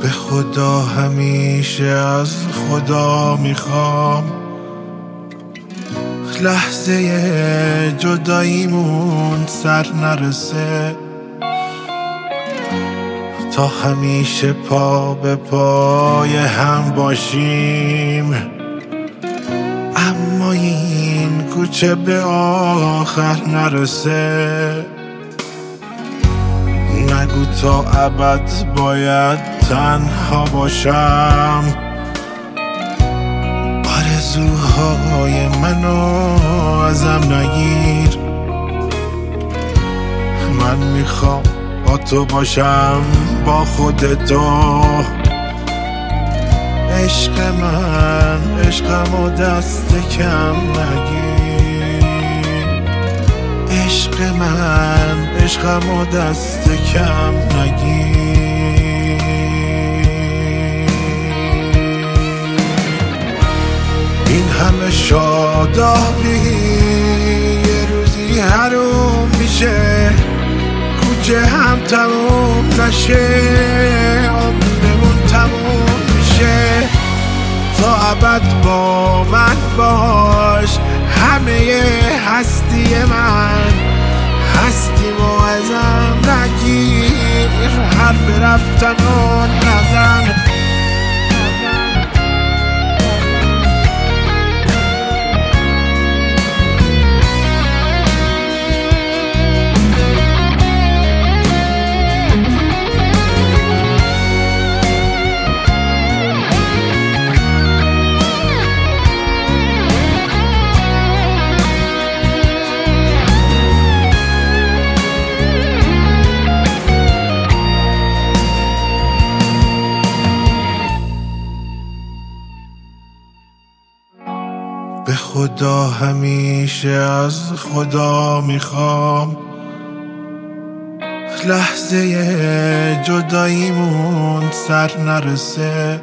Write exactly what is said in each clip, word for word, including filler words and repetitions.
به خدا همیشه از خدا میخوام لحظه جداییمون سر نرسه، تا همیشه پا به پای هم باشیم. اما این کوچه به آخر نرسه، نگو تا ابد باید تنها باشم. آرزوهای منو ازم نگیر، من میخوام با تو باشم، با خودتو. عشق من عشقمو دست کم نگیر، عشق من عشقمو دست کم نگیر. این همه شادابی یه روزی حروم میشه، کوچه هم تموم نشه، عمرمون تموم میشه. تا ابد با من باش، همه هستی من هستیمو ازم نگیر، حرف رفتن و نزن. به خدا همیشه از خدا میخوام لحظه جداییمون سر نرسه،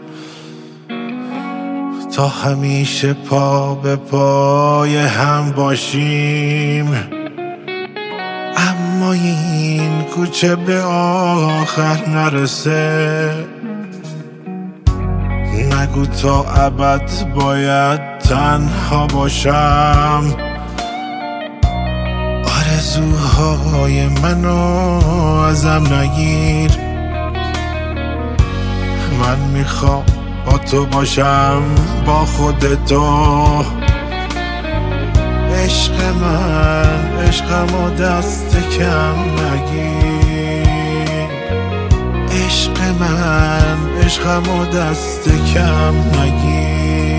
تا همیشه پا به پای هم باشیم. اما این کوچه به آخر نرسه، نگو تا ابد باید تنها باشم. آرزوهای منو ازم نگیر، من میخوام با تو باشم، با خودتو. عشق من عشقمو دست کم نگیر، عشق من عشقمو دست کم نگیر.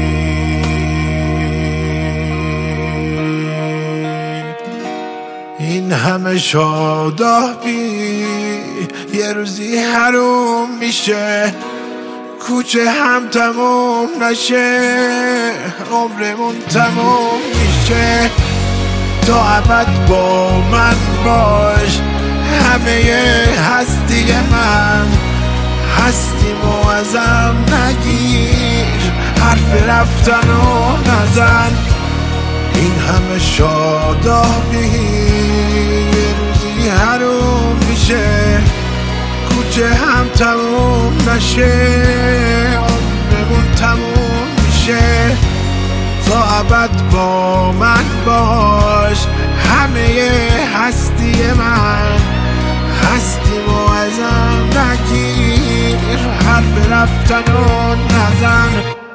این همه شادابی یه روزی حروم میشه، کوچه هم تموم نشه، عمرمون تموم میشه. تا ابد با من باش، همه هستی من هستیمو ازم نگیر، حرف رفتن و نزن. این همه شادابی یه روزی حروم میشه، کوچه هم تموم نشه، عمرمون تموم میشه. تا ابد با من باش، همه هستی من هستیمو ازم نگیر، حرف رفتن و نزن.